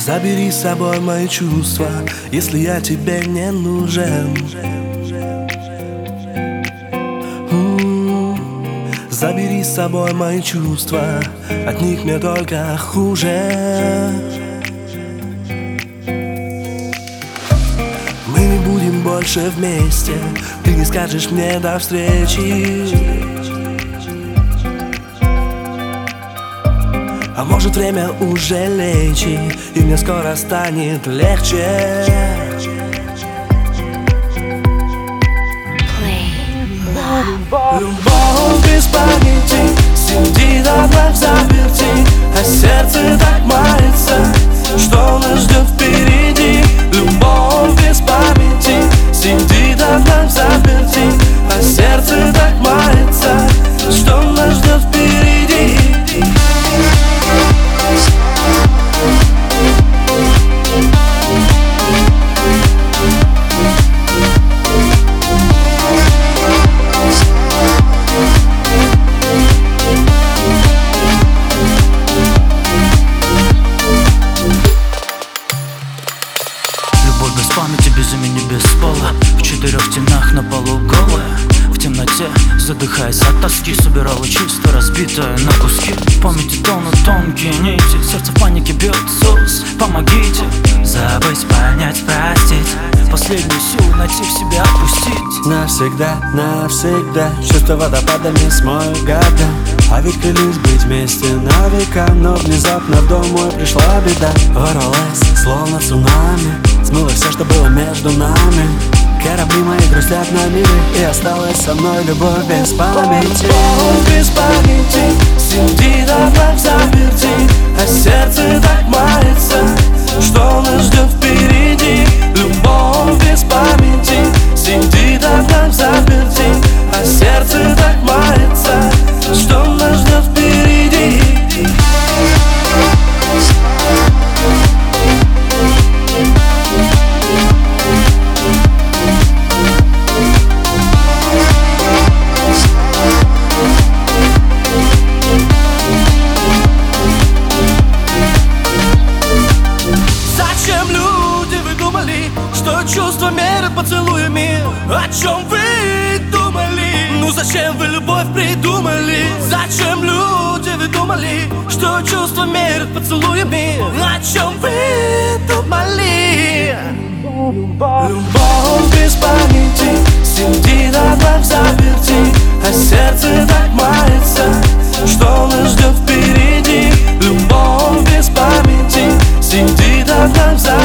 Забери с собой мои чувства, если я тебе не нужен. Забери с собой мои чувства, от них мне только хуже. Мы не будем больше вместе, ты не скажешь мне до встречи. А может, время уже лечит, и мне скоро станет легче. Любовь без памяти сидит одна взаперти, а сердце так мается, что нас ждет впереди. Любовь без памяти сидит одна взаперти, а сердце так мается, что нас ждет впереди. Без памяти, без имени, без пола, в 4 стенах на полу голая. В темноте, задыхаясь от тоски, собирала чувство разбитое на куски. В памяти тонут тонкие нити, сердце в панике бьет СОС. Помогите забыть, понять, простить, последнюю силу найти в себе, отпустить. Навсегда, навсегда чувства водопадами смоют года. А ведь клялись быть вместе на века, но внезапно в дом мой пришла беда. Ворвалась, словно цунами, смыло все, что было между нами. Корабли мои грустят на мили, и осталась со мной любовь без памяти. Любовь без памяти сидит одна взаперти, а сердце так мается, что нас ждет впереди. Любовь без памяти сидит одна взаперти, а сердце так мается, что нас ждет впереди. Зачем люди вы думали, что чувства мерят поцелуями? О чем вы думали? Ну зачем вы любовь придумали? Зачем люди вы думали, что чувства мерят поцелуями? О чем вы думали? Любовь без памяти сидит одна взаперти, а сердце так мается, что нас ждет впереди. Любовь без памяти сидит одна взаперти,